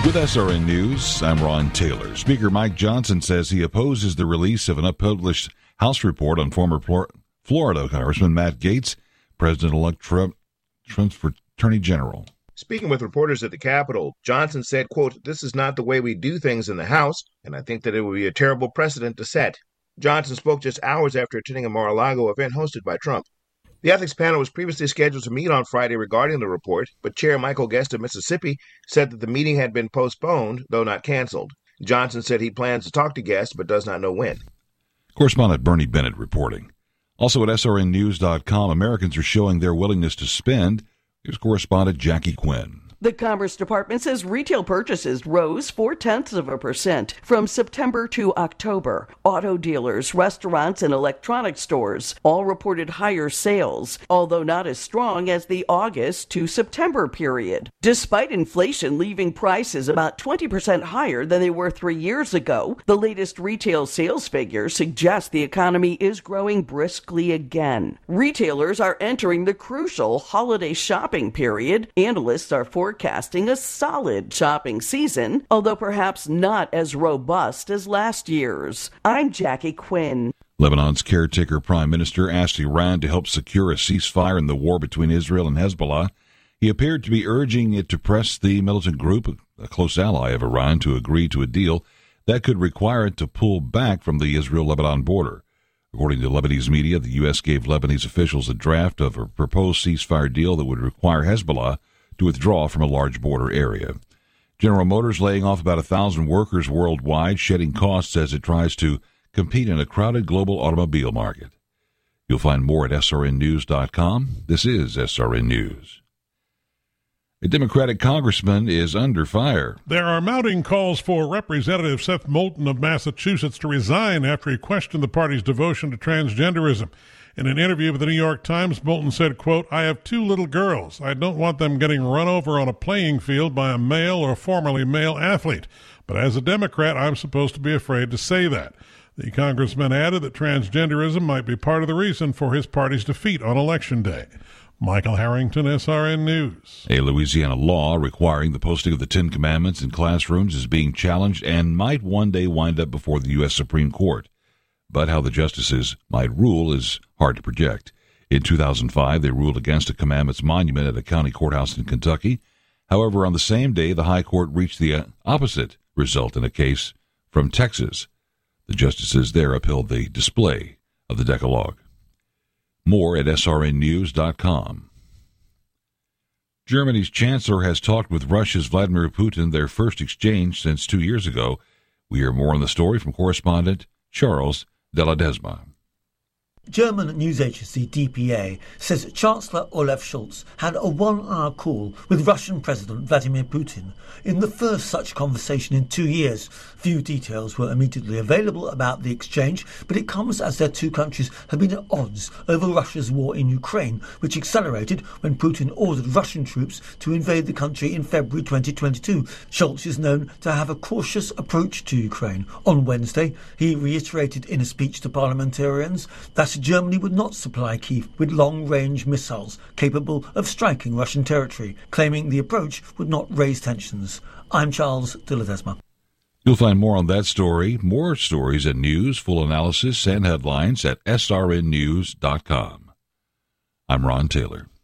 With SRN News, I'm Ron Taylor. Speaker Mike Johnson says he opposes the release of an unpublished House report on former Florida Congressman Matt Gaetz, President-elect Trump's Attorney General. Speaking with reporters at the Capitol, Johnson said, quote, "This is not the way we do things in the House, and I think that it would be a terrible precedent to set." Johnson spoke just hours after attending a Mar-a-Lago event hosted by Trump. The ethics panel was previously scheduled to meet on Friday regarding the report, but Chair Michael Guest of Mississippi said that the meeting had been postponed, though not canceled. Johnson said he plans to talk to Guest, but does not know when. Correspondent Bernie Bennett reporting. Also at srnnews.com, Americans are showing their willingness to spend. Here's correspondent Jackie Quinn. The Commerce Department says retail purchases rose 0.4% from September to October. Auto dealers, restaurants, and electronics stores all reported higher sales, although not as strong as the August to September period. Despite inflation leaving prices about 20% higher than they were 3 years ago, the latest retail sales figures suggest the economy is growing briskly again. Retailers are entering the crucial holiday shopping period. Analysts are forecasting a solid shopping season, although perhaps not as robust as last year's. I'm Jackie Quinn. Lebanon's caretaker prime minister asked Iran to help secure a ceasefire in the war between Israel and Hezbollah. He appeared to be urging it to press the militant group, a close ally of Iran, to agree to a deal that could require it to pull back from the Israel-Lebanon border. According to Lebanese media, the U.S. gave Lebanese officials a draft of a proposed ceasefire deal that would require Hezbollah to withdraw from a large border area. General Motors laying off about 1,000 workers worldwide, shedding costs as it tries to compete in a crowded global automobile market. You'll find more at srnnews.com. This is SRN News. A Democratic congressman is under fire. There are mounting calls for Representative Seth Moulton of Massachusetts to resign after he questioned the party's devotion to transgenderism. In an interview with the New York Times, Moulton said, quote, "I have 2 little girls. I don't want them getting run over on a playing field by a male or formerly male athlete. But as a Democrat, I'm supposed to be afraid to say that." The congressman added that transgenderism might be part of the reason for his party's defeat on Election Day. Michael Harrington, SRN News. A Louisiana law requiring the posting of the 10 Commandments in classrooms is being challenged and might one day wind up before the U.S. Supreme Court. But how the justices might rule is hard to project. In 2005, they ruled against a Commandments monument at a county courthouse in Kentucky. However, on the same day, the High Court reached the opposite result in a case from Texas. The justices there upheld the display of the Decalogue. More at srnnews.com. Germany's chancellor has talked with Russia's Vladimir Putin, their first exchange since 2 years ago. We hear more on the story from correspondent Charles de la Desma. German news agency DPA says Chancellor Olaf Scholz had a 1-hour call with Russian President Vladimir Putin in the first such conversation in 2 years. Few details were immediately available about the exchange, but it comes as their two countries have been at odds over Russia's war in Ukraine, which accelerated when Putin ordered Russian troops to invade the country in February 2022. Scholz is known to have a cautious approach to Ukraine. On Wednesday, he reiterated in a speech to parliamentarians that Germany would not supply Kyiv with long-range missiles capable of striking Russian territory, claiming the approach would not raise tensions. I'm Charles de la Desma. You'll find more on that story, more stories and news, full analysis and headlines at srnnews.com. I'm Ron Taylor.